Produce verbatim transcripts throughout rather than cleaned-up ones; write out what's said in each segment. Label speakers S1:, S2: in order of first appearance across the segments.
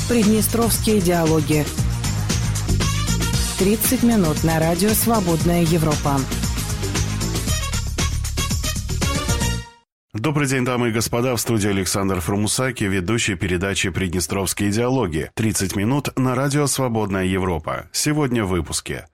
S1: Приднестровские диалоги. тридцать минут на радио «Свободная Европа».
S2: Добрый день, дамы и господа. В студии Александр Фрумусаки, ведущий передачи «Приднестровские диалоги». тридцать минут на радио «Свободная Европа». Сегодня в выпуске.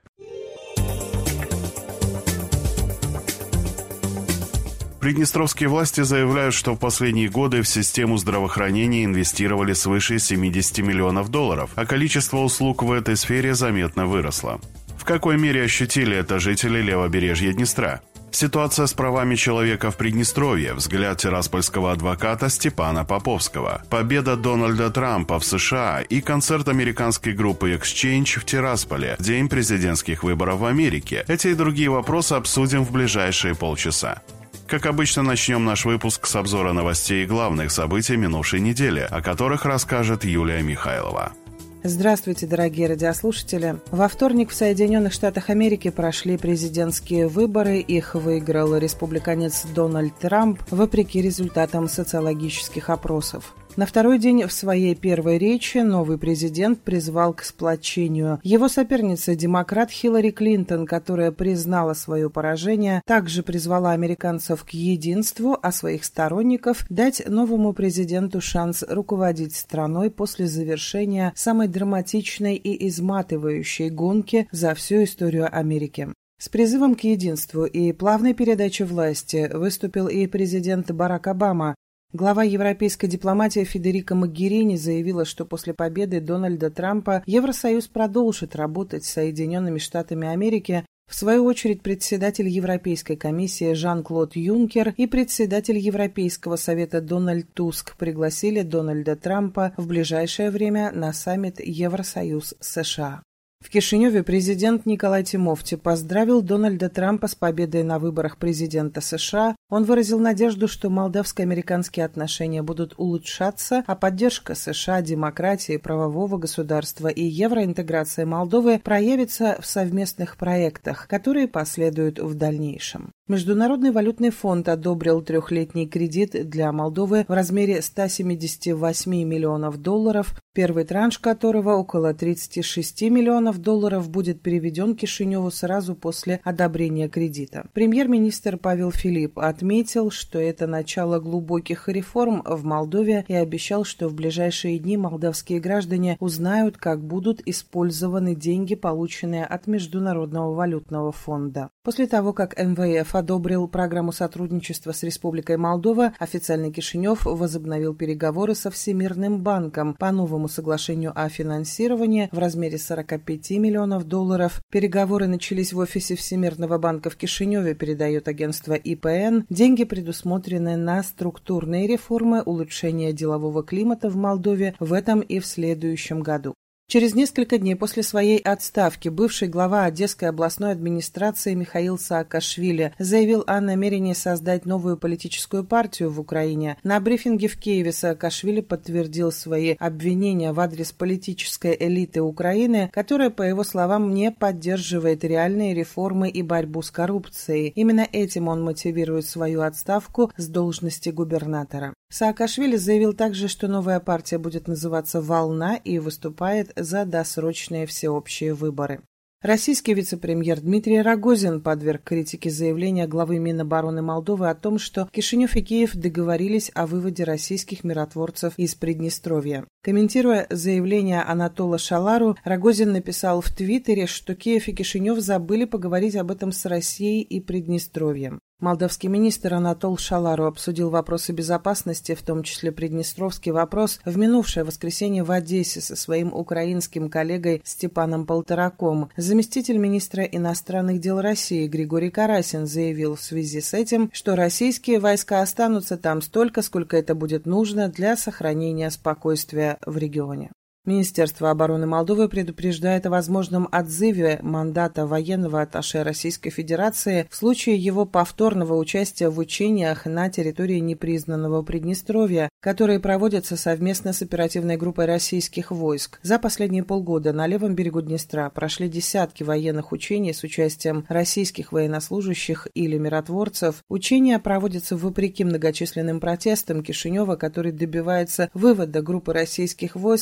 S2: Приднестровские власти заявляют, что в последние годы в систему здравоохранения инвестировали свыше семидесяти миллионов долларов, а количество услуг в этой сфере заметно выросло. В какой мере ощутили это жители левобережья Днестра? Ситуация с правами человека в Приднестровье, взгляд тираспольского адвоката Степана Поповского, победа Дональда Трампа в США и концерт американской группы Exchange в Тирасполе в день президентских выборов в Америке. Эти и другие вопросы обсудим в ближайшие полчаса. Как обычно, начнем наш выпуск с обзора новостей и главных событий минувшей недели, о которых расскажет Юлия Михайлова.
S3: Здравствуйте, дорогие радиослушатели. Во вторник в Соединенных Штатах Америки прошли президентские выборы. Их выиграл республиканец Дональд Трамп, вопреки результатам социологических опросов. На второй день в своей первой речи новый президент призвал к сплочению. Его соперница, демократ Хиллари Клинтон, которая признала свое поражение, также призвала американцев к единству, а своих сторонников дать новому президенту шанс руководить страной после завершения самой драматичной и изматывающей гонки за всю историю Америки. С призывом к единству и плавной передаче власти выступил и президент Барак Обама. Глава европейской дипломатии Федерико Моггерини заявила, что после победы Дональда Трампа Евросоюз продолжит работать с Соединенными Штатами Америки. В свою очередь, председатель Европейской комиссии Жан-Клод Юнкер и председатель Европейского совета Дональд Туск пригласили Дональда Трампа в ближайшее время на саммит Евросоюз-США. В Кишиневе президент Николай Тимофти поздравил Дональда Трампа с победой на выборах президента США. Он выразил надежду, что молдавско-американские отношения будут улучшаться, а поддержка США, демократии, правового государства и евроинтеграции Молдовы проявится в совместных проектах, которые последуют в дальнейшем. Международный валютный фонд одобрил трехлетний кредит для Молдовы в размере ста семидесяти восьми миллионов долларов, первый транш которого, около тридцати шести миллионов долларов, будет переведен Кишиневу сразу после одобрения кредита. Премьер-министр Павел Филипп отметил, что это начало глубоких реформ в Молдове и обещал, что в ближайшие дни молдавские граждане узнают, как будут использованы деньги, полученные от Международного валютного фонда. После того, как эм вэ эф одобрил программу сотрудничества с Республикой Молдова, официальный Кишинев возобновил переговоры со Всемирным банком по новому соглашению о финансировании в размере сорока пяти миллионов долларов. Переговоры начались в офисе Всемирного банка в Кишиневе, передает агентство и пэ эн. Деньги предусмотрены на структурные реформы, улучшение делового климата в Молдове в этом и в следующем году. Через несколько дней после своей отставки бывший глава Одесской областной администрации Михаил Саакашвили заявил о намерении создать новую политическую партию в Украине. На брифинге в Киеве Саакашвили подтвердил свои обвинения в адрес политической элиты Украины, которая, по его словам, не поддерживает реальные реформы и борьбу с коррупцией. Именно этим он мотивирует свою отставку с должности губернатора. Саакашвили заявил также, что новая партия будет называться «Волна» и выступает за досрочные всеобщие выборы. Российский вице-премьер Дмитрий Рогозин подверг критике заявления главы Минобороны Молдовы о том, что Кишинев и Киев договорились о выводе российских миротворцев из Приднестровья. Комментируя заявление Анатола Шалару, Рогозин написал в Твиттере, что Киев и Кишинев забыли поговорить об этом с Россией и Приднестровьем. Молдавский министр Анатол Шалару обсудил вопросы безопасности, в том числе приднестровский вопрос, в минувшее воскресенье в Одессе со своим украинским коллегой Степаном Полтораком. Заместитель министра иностранных дел России Григорий Карасин заявил в связи с этим, что российские войска останутся там столько, сколько это будет нужно для сохранения спокойствия в регионе. Министерство обороны Молдовы предупреждает о возможном отзыве мандата военного атташе Российской Федерации в случае его повторного участия в учениях на территории непризнанного Приднестровья, которые проводятся совместно с оперативной группой российских войск. За последние полгода на левом берегу Днестра прошли десятки военных учений с участием российских военнослужащих или миротворцев. Учения проводятся вопреки многочисленным протестам Кишинева, который добивается вывода группы российских войск и при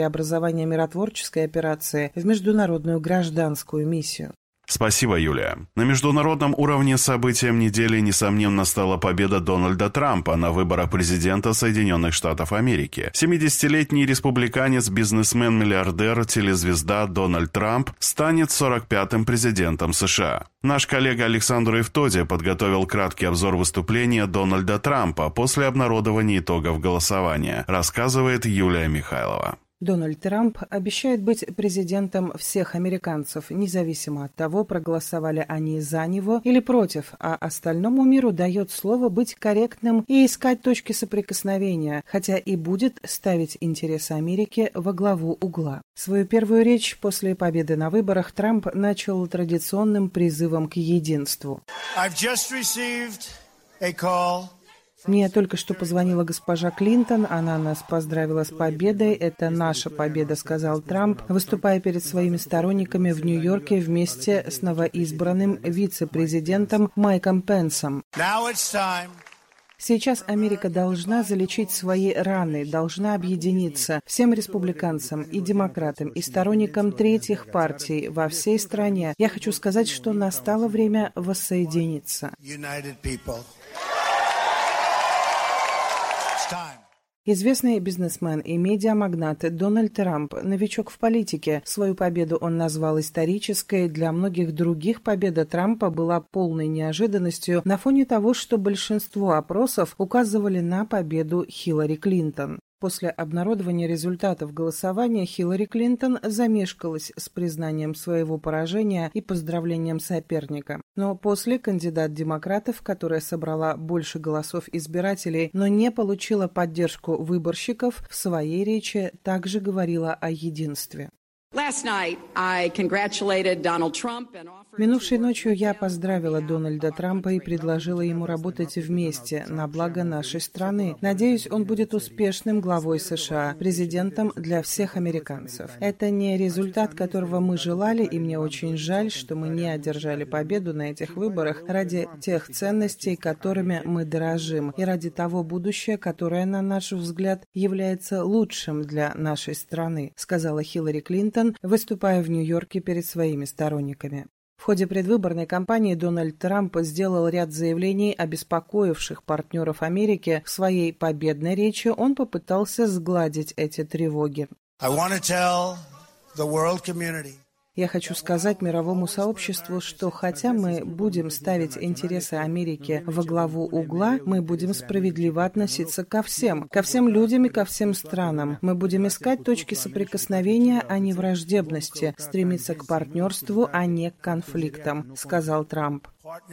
S3: преобразования миротворческой операции в международную гражданскую миссию.
S2: Спасибо, Юлия. На международном уровне событием недели, несомненно, стала победа Дональда Трампа на выборах президента Соединенных Штатов Америки. семидесятилетний республиканец, бизнесмен, миллиардер, телезвезда Дональд Трамп станет сорок пятым президентом США. Наш коллега Александр Ивтоди подготовил краткий обзор выступления Дональда Трампа после обнародования итогов голосования, рассказывает Юлия Михайлова.
S3: Дональд Трамп обещает быть президентом всех американцев, независимо от того, проголосовали они за него или против, а остальному миру дает слово быть корректным и искать точки соприкосновения, хотя и будет ставить интересы Америки во главу угла. Свою первую речь после победы на выборах Трамп начал традиционным призывом к единству.
S4: I've just received a call.
S3: Мне только что позвонила госпожа Клинтон, она нас поздравила с победой. Это наша победа, сказал Трамп, выступая перед своими сторонниками в Нью-Йорке вместе с новоизбранным вице-президентом Майком Пенсом. Сейчас Америка должна залечить свои раны, должна объединиться всем республиканцам и демократам, и сторонникам третьих партий во всей стране. Я хочу сказать, что настало время воссоединиться. Известный бизнесмен и медиамагнат Дональд Трамп, новичок в политике. Свою победу он назвал исторической. Для многих других победа Трампа была полной неожиданностью на фоне того, что большинство опросов указывали на победу Хиллари Клинтон. После обнародования результатов голосования Хиллари Клинтон замешкалась с признанием своего поражения и поздравлением соперника. Но после кандидат демократов, которая собрала больше голосов избирателей, но не получила поддержку выборщиков, в своей речи также говорила о единстве. Минувшей ночью я поздравила Дональда Трампа и предложила ему работать вместе на благо нашей страны. Надеюсь, он будет успешным главой США, президентом для всех американцев. Это не результат, которого мы желали, и мне очень жаль, что мы не одержали победу на этих выборах ради тех ценностей, которыми мы дорожим, и ради того будущего, которое, на наш взгляд, является лучшим для нашей страны, сказала Хиллари Клинтон, выступая в Нью-Йорке перед своими сторонниками. В ходе предвыборной кампании Дональд Трамп сделал ряд заявлений, обеспокоивших партнеров Америки. В своей победной речи он попытался сгладить эти тревоги. Я хочу сказать мировому сообществу, что хотя мы будем ставить интересы Америки во главу угла, мы будем справедливо относиться ко всем, ко всем людям и ко всем странам. Мы будем искать точки соприкосновения, а не враждебности, стремиться к партнерству, а не к конфликтам, сказал Трамп.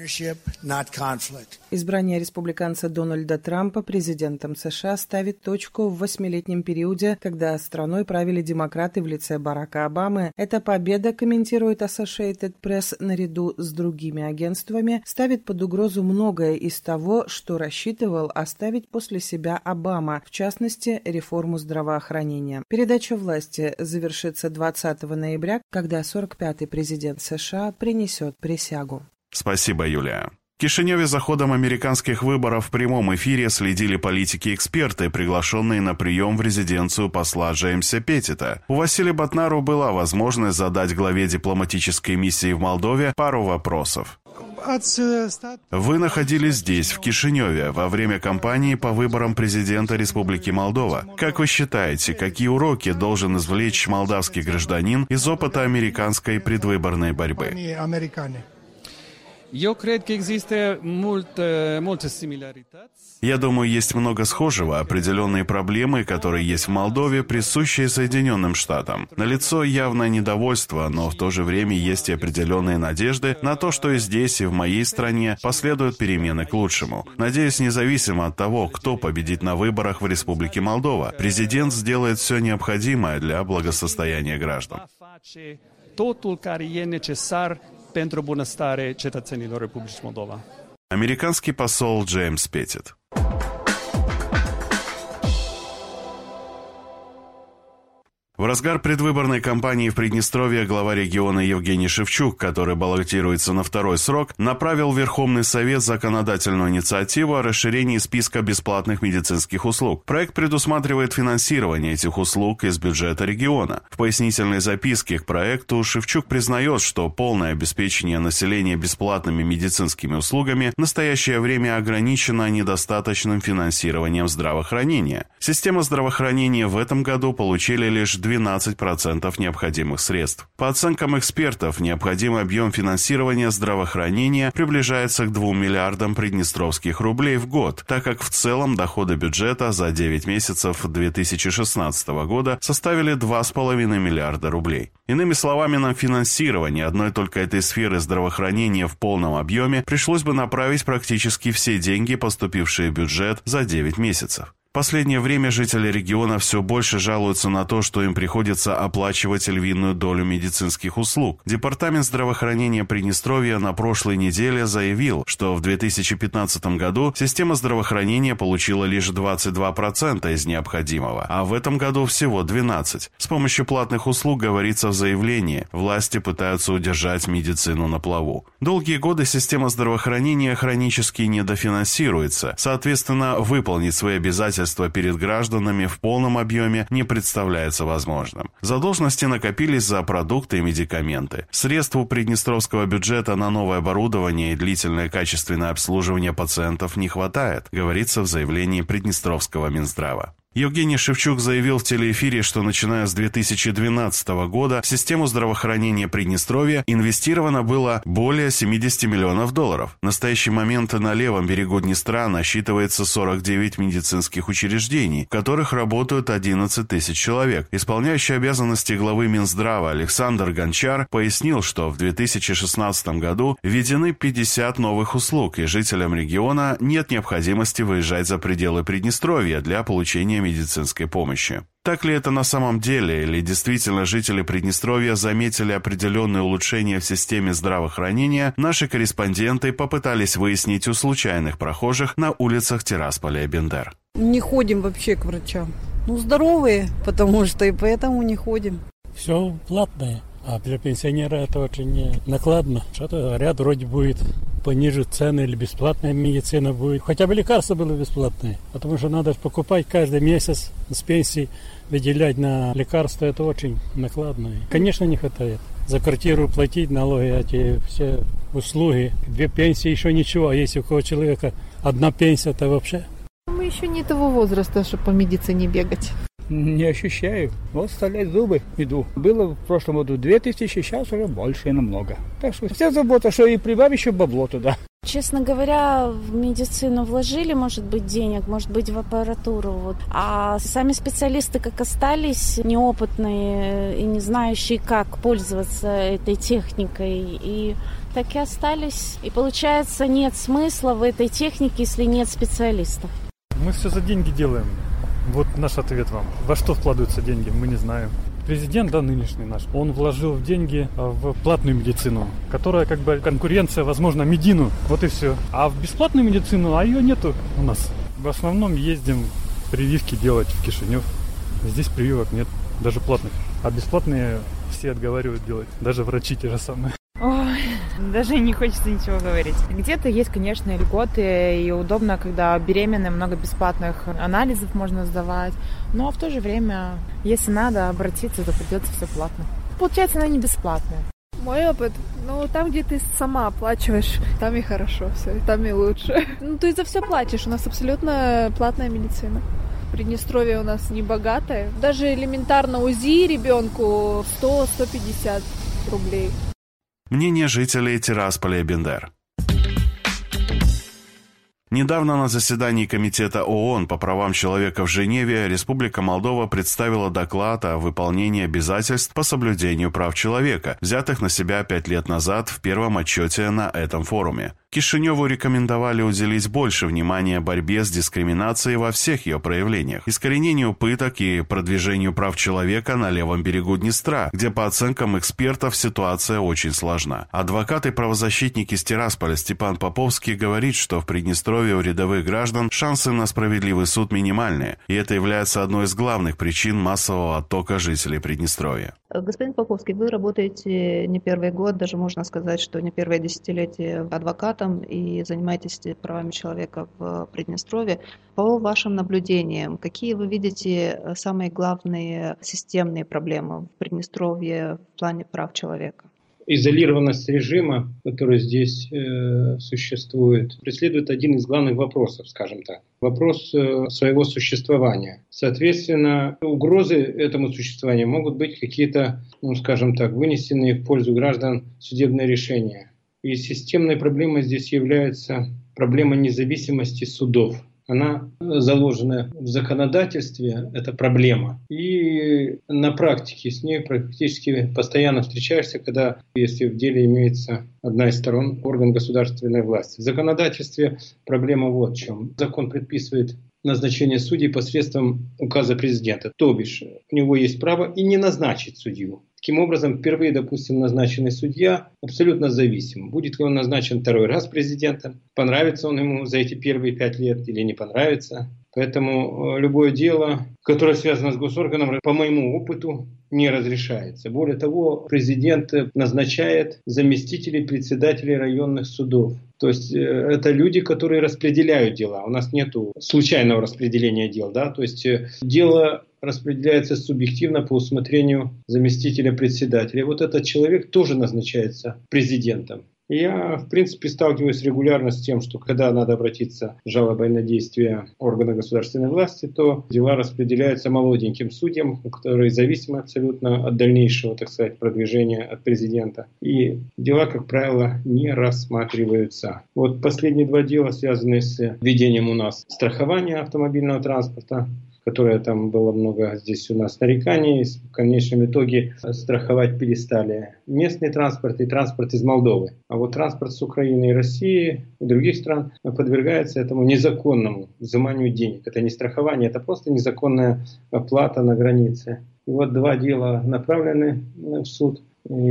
S3: Избрание республиканца Дональда Трампа президентом США ставит точку в восьмилетнем периоде, когда страной правили демократы в лице Барака Обамы. Эта победа, комментирует Associated Press наряду с другими агентствами, ставит под угрозу многое из того, что рассчитывал оставить после себя Обама, в частности, реформу здравоохранения. Передача власти завершится двадцатого ноября, когда сорок пятый президент США принесет присягу.
S2: Спасибо, Юлия. В Кишиневе за ходом американских выборов в прямом эфире следили политики-эксперты, приглашенные на прием в резиденцию посла Джеймса Петтита. У Василия Ботнару была возможность задать главе дипломатической миссии в Молдове пару вопросов. Вы находились здесь, в Кишиневе, во время кампании по выборам президента Республики Молдова. Как вы считаете, какие уроки должен извлечь молдавский гражданин из опыта американской предвыборной борьбы?
S5: Я
S2: думаю, есть много схожего. Определенные проблемы, которые есть в Молдове, присущие Соединенным Штатам. Налицо явное недовольство, но в то же время есть и определенные надежды на то, что и здесь, и в моей стране последуют перемены к лучшему. Надеюсь, независимо от того, кто победит на выборах в Республике Молдова, президент сделает все необходимое для благосостояния граждан.
S5: pentru bunăstare cetățenilor Republicii Moldova.
S2: Американский посол Джеймс Петтит. В разгар предвыборной кампании в Приднестровье глава региона Евгений Шевчук, который баллотируется на второй срок, направил в Верховный Совет законодательную инициативу о расширении списка бесплатных медицинских услуг. Проект предусматривает финансирование этих услуг из бюджета региона. В пояснительной записке к проекту Шевчук признает, что полное обеспечение населения бесплатными медицинскими услугами в настоящее время ограничено недостаточным финансированием здравоохранения. Система здравоохранения в этом году получили лишь двенадцать процентов необходимых средств. По оценкам экспертов, необходимый объем финансирования здравоохранения приближается к двум миллиардам приднестровских рублей в год, так как в целом доходы бюджета за девять месяцев две тысячи шестнадцатого года составили два с половиной миллиарда рублей. Иными словами, на финансирование одной только этой сферы здравоохранения в полном объеме пришлось бы направить практически все деньги, поступившие в бюджет за девять месяцев. В последнее время жители региона все больше жалуются на то, что им приходится оплачивать львиную долю медицинских услуг. Департамент здравоохранения Приднестровья на прошлой неделе заявил, что в две тысячи пятнадцатом году система здравоохранения получила лишь двадцать два процента из необходимого, а в этом году всего двенадцать процентов. С помощью платных услуг, говорится в заявлении, власти пытаются удержать медицину на плаву. Долгие годы система здравоохранения хронически недофинансируется, соответственно, выполнить свои обязательства перед гражданами в полном объеме не представляется возможным. Задолженности накопились за продукты и медикаменты. Средств у приднестровского бюджета на новое оборудование и длительное качественное обслуживание пациентов не хватает, говорится в заявлении Приднестровского Минздрава. Евгений Шевчук заявил в телеэфире, что начиная с две тысячи двенадцатого года в систему здравоохранения Приднестровья инвестировано было более семидесяти миллионов долларов. В настоящий момент на левом берегу Днестра насчитывается сорок девять медицинских учреждений, в которых работают одиннадцать тысяч человек. Исполняющий обязанности главы Минздрава Александр Гончар пояснил, что в две тысячи шестнадцатом году введены пятьдесят новых услуг, и жителям региона нет необходимости выезжать за пределы Приднестровья для получения медицинской помощи. Так ли это на самом деле, или действительно жители Приднестровья заметили определенные улучшения в системе здравоохранения, наши корреспонденты попытались выяснить у случайных прохожих на улицах Тирасполя и Бендер.
S6: Не ходим вообще к врачам. Ну, здоровые, потому что и поэтому не ходим.
S7: Все платное, а для пенсионера это очень накладно. Что-то говорят, вроде будет пониже цены или бесплатная медицина будет. Хотя бы лекарства были бесплатные, потому что надо покупать каждый месяц с пенсии, выделять на лекарства, это очень накладно. Конечно, не хватает. За квартиру платить налоги, эти все услуги, две пенсии еще ничего, а если у кого человека одна пенсия, то вообще.
S8: Мы еще не того возраста, чтобы по медицине бегать.
S9: Не ощущаю. Вот вставлять зубы иду. Было в прошлом году две тысячи, сейчас уже больше намного. Так что вся забота, что и прибавь еще бабло туда.
S10: Честно говоря, в медицину вложили, может быть, денег, может быть, в аппаратуру. Вот. А сами специалисты как остались неопытные и не знающие, как пользоваться этой техникой. И так и остались. И получается, нет смысла в этой технике, если нет специалистов.
S11: Мы все за деньги делаем. Вот наш ответ вам. Во что вкладываются деньги, мы не знаем. Президент, да, нынешний наш, он вложил деньги в платную медицину, которая как бы конкуренция, возможно, Медину, вот и все. А в бесплатную медицину, а ее нету у нас. В основном ездим прививки делать в Кишинев. Здесь прививок нет, даже платных. А бесплатные все отговаривают делать, даже врачи те же самые.
S12: Ой, даже не хочется ничего говорить. Где-то есть, конечно, льготы, и удобно, когда беременная, много бесплатных анализов можно сдавать. Но в то же время, если надо обратиться, то придется все платно. Получается, она не бесплатная.
S8: Мой опыт, ну, там, где ты сама оплачиваешь, там и хорошо все, там и лучше. Ну, ты за все платишь, у нас абсолютно платная медицина. Приднестровье у нас не богатое. Даже элементарно УЗИ ребенку сто - сто пятьдесят рублей.
S2: Мнение жителей Тирасполя и Бендер. Недавно на заседании Комитета ООН по правам человека в Женеве Республика Молдова представила доклад о выполнении обязательств по соблюдению прав человека, взятых на себя пять лет назад в первом отчете на этом форуме. Кишиневу рекомендовали уделить больше внимания борьбе с дискриминацией во всех ее проявлениях, искоренению пыток и продвижению прав человека на левом берегу Днестра, где, по оценкам экспертов, ситуация очень сложна. Адвокат и правозащитник из Тирасполя Степан Поповский говорит, что в Приднестровье Приднестровье у рядовых граждан шансы на справедливый суд минимальные, и это является одной из главных причин массового оттока жителей Приднестровья.
S13: Господин Поповский, вы работаете не первый год, даже можно сказать, что не первое десятилетие адвокатом и занимаетесь правами человека в Приднестровье. По вашим наблюдениям, какие вы видите самые главные системные проблемы в Приднестровье в плане прав человека?
S14: Изолированность режима, который здесь э, существует, преследует один из главных вопросов, скажем так. Вопрос э, своего существования. Соответственно, угрозы этому существованию могут быть какие-то, ну, скажем так, вынесенные в пользу граждан судебные решения. И системной проблемой здесь является проблема независимости судов. Она заложена в законодательстве, эта проблема. И на практике с ней практически постоянно встречаешься, когда, если в деле имеется одна из сторон, орган государственной власти. В законодательстве проблема вот в чем. Закон предписывает назначение судей посредством указа президента. То бишь, у него есть право и не назначить судью. Таким образом, впервые, допустим, назначенный судья абсолютно зависим. Будет ли он назначен второй раз президентом, понравится он ему за эти первые пять лет или не понравится. Поэтому любое дело, которое связано с госорганом, по моему опыту, не разрешается. Более того, президент назначает заместителей председателей районных судов. То есть это люди, которые распределяют дела. У нас нет случайного распределения дел. Да? То есть дело распределяется субъективно по усмотрению заместителя председателя. И вот этот человек тоже назначается президентом. Я, в принципе, сталкиваюсь регулярно с тем, что когда надо обратиться с жалобой на действия органа государственной власти, то дела распределяются молоденьким судьям, которые зависимы абсолютно от дальнейшего, так сказать, продвижения от президента. И дела, как правило, не рассматриваются. Вот последние два дела связаны с введением у нас страхования автомобильного транспорта, которое там было много здесь у нас нареканий. В конечном итоге страховать перестали местный транспорт и транспорт из Молдовы. А вот транспорт с Украины и России и других стран подвергается этому незаконному взиманию денег. Это не страхование, это просто незаконная оплата на границе. И вот два дела направлены в суд.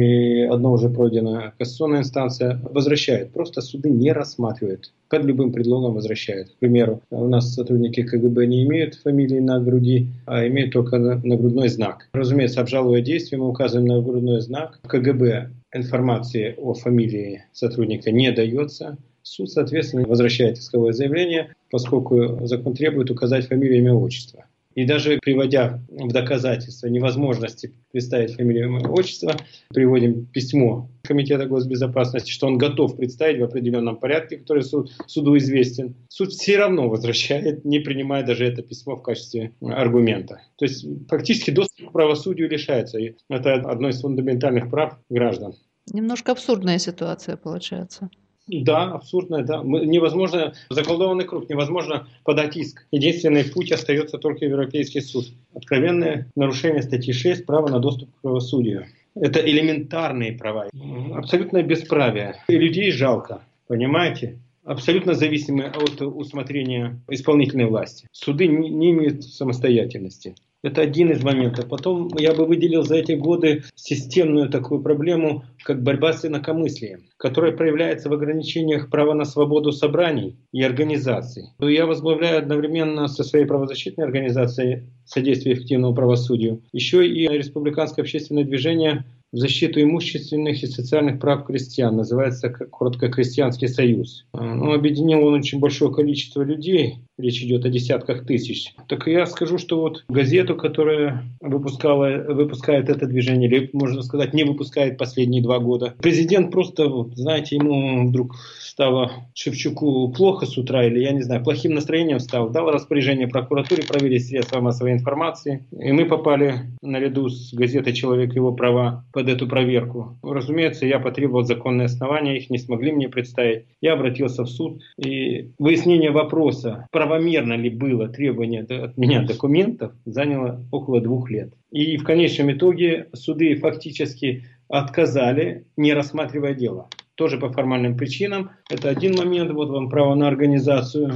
S14: И одно уже пройдено, кассационная инстанция возвращает. Просто суды не рассматривают. Под любым предлогом возвращают. К примеру, у нас сотрудники ка гэ бэ не имеют фамилии на груди, а имеют только нагрудной знак. Разумеется, обжалуя действие, мы указываем на нагрудной знак. В ка гэ бэ информации о фамилии сотрудника не дается. Суд, соответственно, возвращает исковое заявление, поскольку закон требует указать фамилию, имя, отчество. И даже приводя в доказательство невозможности представить фамилию, имя, отчество, приводим письмо Комитета госбезопасности, что он готов представить в определенном порядке, который суд, суду известен. Суд все равно возвращает, не принимая даже это письмо в качестве аргумента. То есть фактически доступ к правосудию лишается. И это одно из фундаментальных прав граждан.
S13: Немножко абсурдная ситуация получается.
S14: Да, абсурдно, да. Невозможно, заколдованный круг, невозможно подать иск. Единственный путь остается только Европейский суд. Откровенное нарушение статьи шесть права на доступ к правосудию. Это элементарные права, абсолютное бесправие. И людей жалко, понимаете? Абсолютно зависимы от усмотрения исполнительной власти. Суды не, не имеют самостоятельности. Это один из моментов. Потом я бы выделил за эти годы системную такую проблему, как борьба с инакомыслием, которая проявляется в ограничениях права на свободу собраний и организаций. Я возглавляю одновременно со своей правозащитной организацией «Содействие эффективному правосудию» еще и республиканское общественное движение в защиту имущественных и социальных прав крестьян. Называется коротко «Крестьянский союз». Ну, объединил он очень большое количество людей. Речь идет о десятках тысяч. Так я скажу, что вот газету, которая выпускала, выпускает это движение, или, можно сказать, не выпускает последние два года, президент просто, вот, знаете, ему вдруг стало Шевчуку плохо с утра, или, я не знаю, плохим настроением стал, дал распоряжение прокуратуре проверить средства массовой информации. И мы попали наряду с газетой «Человек и его права» под эту проверку. Разумеется, я потребовал законные основания, их не смогли мне представить. Я обратился в суд, и выяснение вопроса, правомерно ли было требование от меня документов, заняло около двух лет. И в конечном итоге суды фактически отказали, не рассматривая дело. Тоже по формальным причинам. Это один момент. Вот вам право на организацию.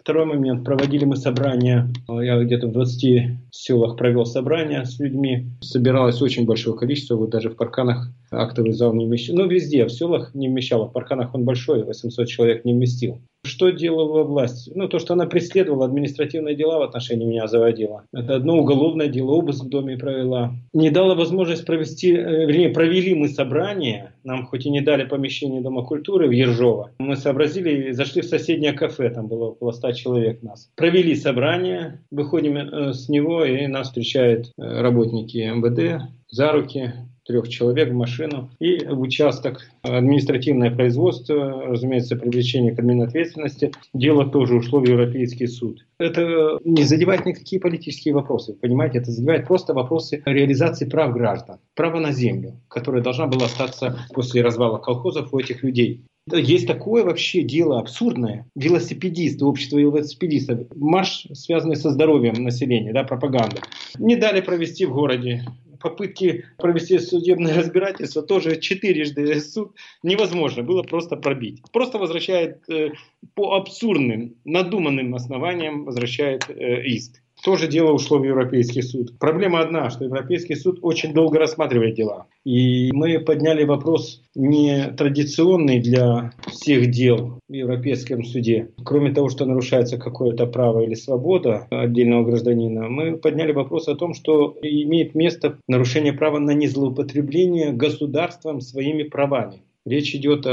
S14: Второй момент. Проводили мы собрания. Я где-то в двадцати селах провел собрания с людьми. Собиралось очень большое количество. Вот даже в Парканах актовый зал не вмещал. Ну, везде. В селах не вмещало. В Парканах он большой. восемьсот человек не вместил. Что делала власть? Ну, то, что она преследовала, административные дела в отношении меня заводила. Это одно уголовное дело, обыск в доме провела. Не дала возможность провести, вернее, провели мы собрание. Нам хоть и не дали помещение Дома культуры в Ержово. Мы сообразили и зашли в соседнее кафе, там было около ста человек нас. Провели собрание, выходим с него, и нас встречают работники эм вэ дэ за руки. Трех человек в машину и в участок. Административное производство, разумеется, привлечение к админответственности. Дело тоже ушло в Европейский суд. Это не задевает никакие политические вопросы, понимаете? Это задевает просто вопросы реализации прав граждан. Право на землю, которое должна была остаться после развала колхозов у этих людей. Есть такое вообще дело абсурдное. Велосипедисты, общество велосипедистов. Марш, связанный со здоровьем населения, да, пропаганда. Не дали провести в городе. Попытки провести судебное разбирательство тоже четырежды суд невозможно было просто пробить. Просто возвращает э, по абсурдным, надуманным основаниям возвращает э, иск. Тоже дело ушло в Европейский суд. Проблема одна, что Европейский суд очень долго рассматривает дела. И мы подняли вопрос не традиционный для всех дел в Европейском суде. Кроме того, что нарушается какое-то право или свобода отдельного гражданина, мы подняли вопрос о том, что имеет место нарушение права на незлоупотребление государством своими правами. Речь идет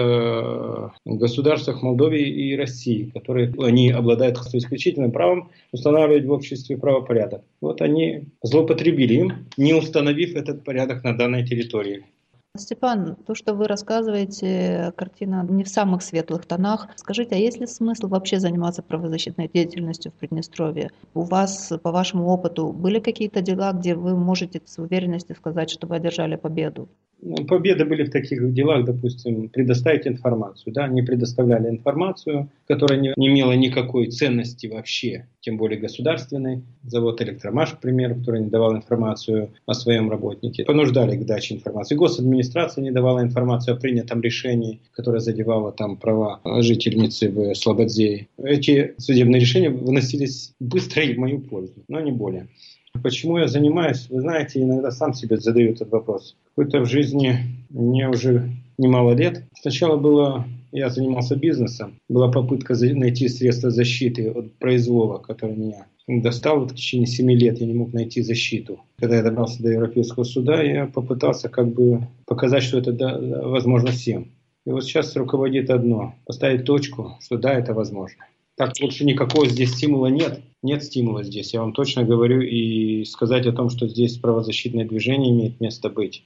S14: о государствах Молдовы и России, которые они обладают исключительным правом устанавливать в обществе правопорядок. Вот они злоупотребили им, не установив этот порядок на данной территории.
S13: Степан, то, что вы рассказываете, картина не в самых светлых тонах. Скажите, а есть ли смысл вообще заниматься правозащитной деятельностью в Приднестровье? У вас, по вашему опыту, были какие-то дела, где вы можете с уверенностью сказать, что вы одержали победу?
S14: Победы были в таких делах, допустим, предоставить информацию. Да? Не предоставляли информацию, которая не, не имела никакой ценности вообще, тем более государственной. Завод «Электромаш», к примеру, который не давал информацию о своем работнике. Понуждали к даче информации. Госадминистрация не давала информацию о принятом решении, которое задевало там права жительницы в Слободзее. Эти судебные решения выносились быстро и в мою пользу, но не более. Почему я занимаюсь? Вы знаете, иногда сам себе задаю этот вопрос. Какой-то в жизни мне уже немало лет. Сначала было, я занимался бизнесом. Была попытка найти средства защиты от произвола, который меня достал. В течение семи лет я не мог найти защиту. Когда я добрался до Европейского суда, я попытался как бы показать, что это да, возможно всем. И вот сейчас руководит одно. Поставить точку, что да, это возможно. Так больше никакого здесь стимула нет. Нет стимула здесь, я вам точно говорю, и сказать о том, что здесь правозащитное движение имеет место быть,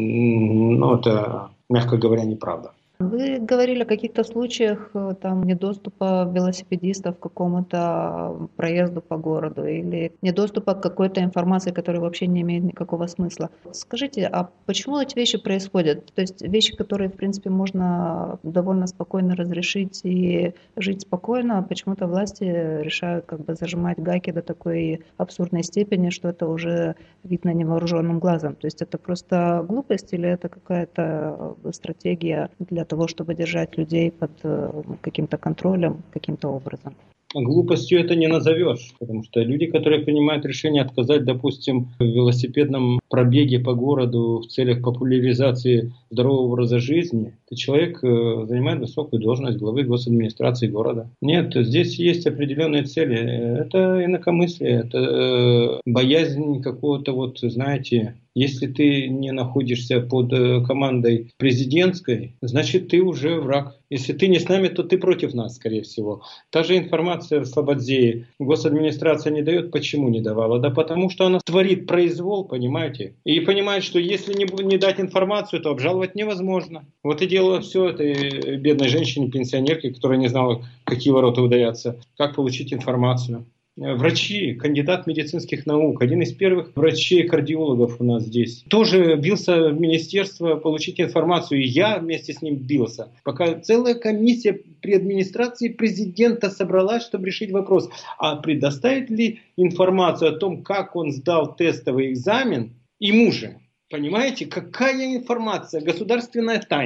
S14: ну, это, мягко говоря, неправда.
S13: Вы говорили о каких-то случаях там, недоступа велосипедистов к какому-то проезду по городу или недоступа к какой-то информации, которая вообще не имеет никакого смысла. Скажите, а почему эти вещи происходят? То есть вещи, которые, в принципе, можно довольно спокойно разрешить и жить спокойно, а почему-то власти решают как бы зажимать гайки до такой абсурдной степени, что это уже видно невооруженным глазом. То есть это просто глупость или это какая-то стратегия для того, чтобы держать людей под каким-то контролем, каким-то образом?
S14: Глупостью это не назовешь, потому что люди, которые принимают решение отказать, допустим, в велосипедном пробеге по городу в целях популяризации здорового образа жизни, то человек занимает высокую должность главы госадминистрации города. Нет, здесь есть определенные цели. Это инакомыслие, это боязнь какого-то, вот, знаете, если ты не находишься под командой президентской, значит, ты уже враг. Если ты не с нами, то ты против нас, скорее всего. Та же информация в Слободзее госадминистрация не дает. Почему не давала? Да потому что она творит произвол, понимаете? И понимает, что если не, не дать информацию, то обжаловать невозможно. Вот и дело все этой бедной женщине, пенсионерке, которая не знала, какие ворота ударятся, как получить информацию. Врачи, кандидат медицинских наук, один из первых врачей-кардиологов у нас здесь, тоже бился в министерство получить информацию, и я вместе с ним бился. Пока целая комиссия при администрации президента собралась, чтобы решить вопрос, а предоставит ли информацию о том, как он сдал тестовый экзамен ему же. Понимаете, какая информация? Государственная тайна.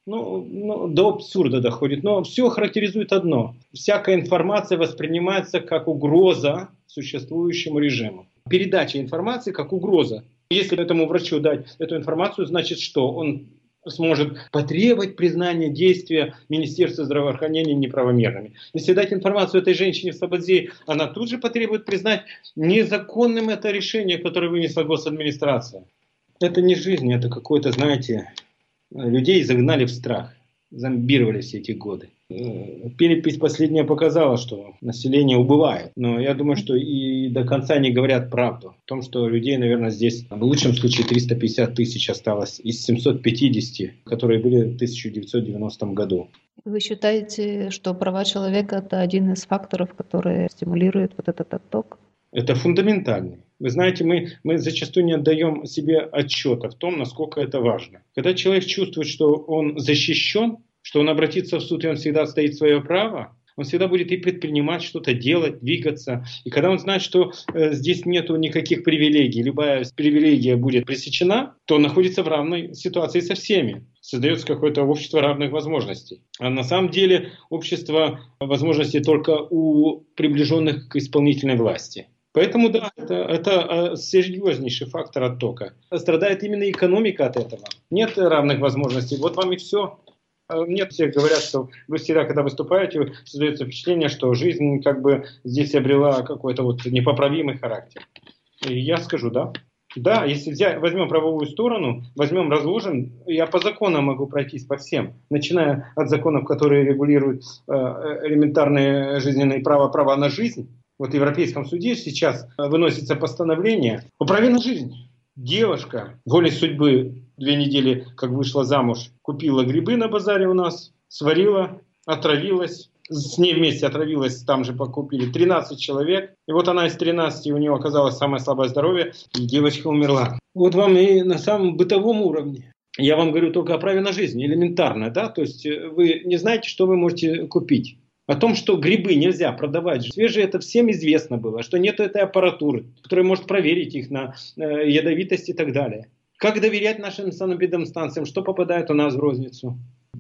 S14: Ну, ну, до абсурда доходит. Но все характеризует одно. Всякая информация воспринимается как угроза существующему режиму. Передача информации как угроза. Если этому врачу дать эту информацию, значит что? Он сможет потребовать признания действия Министерства здравоохранения неправомерными. Если дать информацию этой женщине в Слободзе, она тут же потребует признать незаконным это решение, которое вынесла госадминистрация. Это не жизнь, это какое-то, знаете, людей загнали в страх, зомбировали все эти годы. Перепись последняя показала, что население убывает. Но я думаю, что и до конца не говорят правду. В том, что людей, наверное, здесь в лучшем случае триста пятьдесят тысяч осталось из семисот пятидесяти, которые были в тысяча девятьсот девяностом году.
S13: Вы считаете, что права человека – это один из факторов, который стимулирует вот этот отток?
S14: Это фундаментальный. Вы знаете, мы, мы зачастую не отдаем себе отчета в том, насколько это важно. Когда человек чувствует, что он защищен, что он обратится в суд, и он всегда отстоит свое право, он всегда будет и предпринимать что-то, делать, двигаться. И когда он знает, что э, здесь нету никаких привилегий, любая привилегия будет пресечена, то он находится в равной ситуации со всеми. Создается какое-то общество равных возможностей. А на самом деле общество возможностей только у приближенных к исполнительной власти. Поэтому, да, это, это серьезнейший фактор оттока. Страдает именно экономика от этого. Нет равных возможностей. Вот вам и все. Мне все говорят, что вы всегда, когда выступаете, создается впечатление, что жизнь как бы здесь обрела какой-то вот непоправимый характер. И я скажу, да. Да, если взять, возьмем правовую сторону, возьмем, разложим, я по законам могу пройтись по всем, начиная от законов, которые регулируют э, элементарные жизненные права, права на жизнь. Вот в Европейском суде сейчас выносится постановление о праве на жизнь. Девушка волей судьбы две недели, как вышла замуж, купила грибы на базаре у нас, сварила, отравилась. С ней вместе отравилась, там же покупили тринадцать человек. И вот она из тринадцати, у нее оказалось самое слабое здоровье, и девочка умерла. Вот вам и на самом бытовом уровне. Я вам говорю только о праве на жизнь, элементарно, да? То есть вы не знаете, что вы можете купить. О том, что грибы нельзя продавать свежие, это всем известно было, что нет этой аппаратуры, которая может проверить их на э, ядовитость и так далее. Как доверять нашим санэпидемстанциям, что попадает у нас в розницу?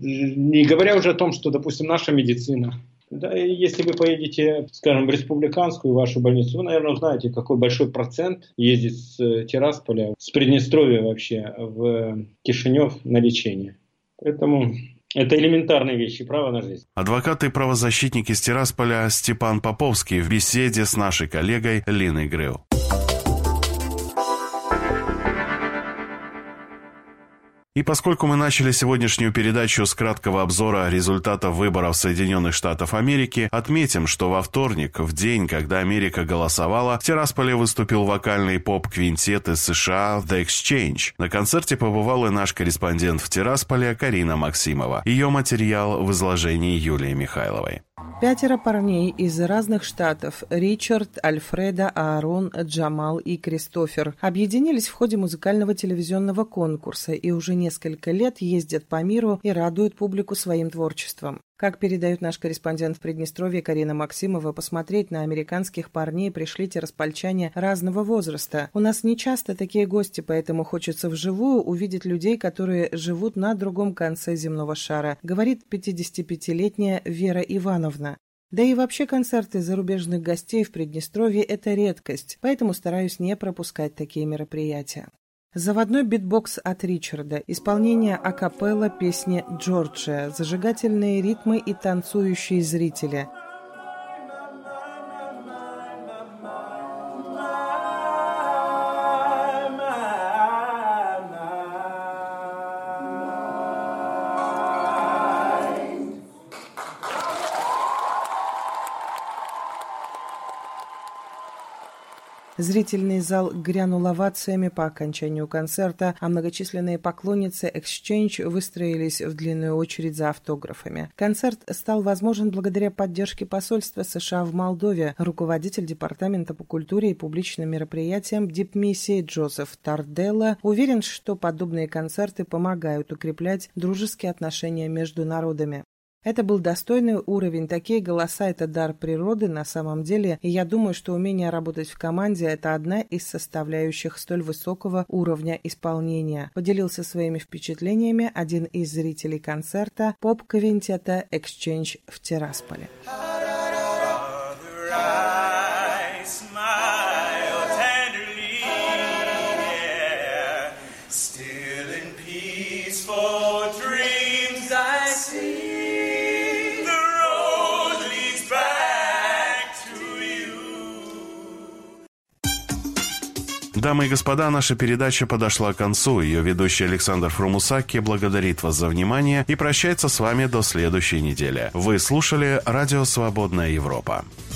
S14: Не говоря уже о том, что, допустим, наша медицина. Да, если вы поедете, скажем, в республиканскую вашу больницу, вы, наверное, узнаете, какой большой процент ездит с Тирасполя, с Приднестровья вообще в Кишинев на лечение. Поэтому это элементарные вещи, право на жизнь.
S2: Адвокат и правозащитник из Тирасполя Степан Поповский в беседе с нашей коллегой Линой Грыл. И поскольку мы начали сегодняшнюю передачу с краткого обзора результатов выборов Соединенных Штатов Америки, отметим, что во вторник, в день, когда Америка голосовала, в Тирасполе выступил вокальный поп-квинтет из США The Exchange. На концерте побывал и наш корреспондент в Тирасполе Карина Максимова. Ее материал в изложении Юлии Михайловой.
S3: Пятеро парней из разных штатов – Ричард, Альфредо, Аарон, Джамал и Кристофер – объединились в ходе музыкального телевизионного конкурса и уже несколько лет ездят по миру и радуют публику своим творчеством. Как передает наш корреспондент в Приднестровье Карина Максимова, посмотреть на американских парней пришли тираспольчане разного возраста. У нас не часто такие гости, поэтому хочется вживую увидеть людей, которые живут на другом конце земного шара, говорит пятидесятипятилетняя Вера Ивановна. Да и вообще концерты зарубежных гостей в Приднестровье – это редкость, поэтому стараюсь не пропускать такие мероприятия. Заводной битбокс от Ричарда, исполнение акапелла песни «Джорджия», зажигательные ритмы и танцующие зрители. Зрительный зал грянул овациями по окончанию концерта, а многочисленные поклонницы Exchange выстроились в длинную очередь за автографами. Концерт стал возможен благодаря поддержке посольства США в Молдове. Руководитель Департамента по культуре и публичным мероприятиям дипмиссии Джозеф Тарделла уверен, что подобные концерты помогают укреплять дружеские отношения между народами. Это был достойный уровень. Такие голоса – это дар природы на самом деле. И я думаю, что умение работать в команде – это одна из составляющих столь высокого уровня исполнения. Поделился своими впечатлениями один из зрителей концерта поп-квинтета Exchange в Тирасполе.
S2: Дамы и господа, наша передача подошла к концу. Ее ведущий Александр Фрумусаки благодарит вас за внимание и прощается с вами до следующей недели. Вы слушали Радио «Свободная Европа».